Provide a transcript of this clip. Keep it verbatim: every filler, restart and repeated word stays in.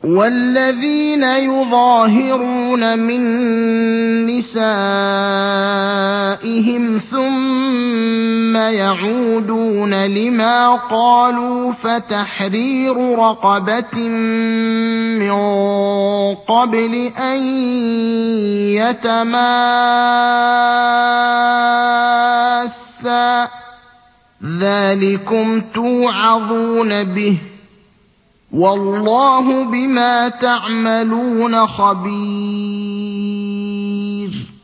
وَالَّذِينَ يُظَاهِرُونَ مِن نِّسَائِهِمْ ثُمَّ يَعُودُونَ لِمَا قَالُوا فَتَحْرِيرُ رَقَبَةٍ مِّن قَبْلِ أَن يَتَمَاسَّا ۚ ذَٰلِكُمْ تُوعَظُونَ بِهِ ۚ وَاللَّهُ بِمَا تَعْمَلُونَ خَبِيرٌ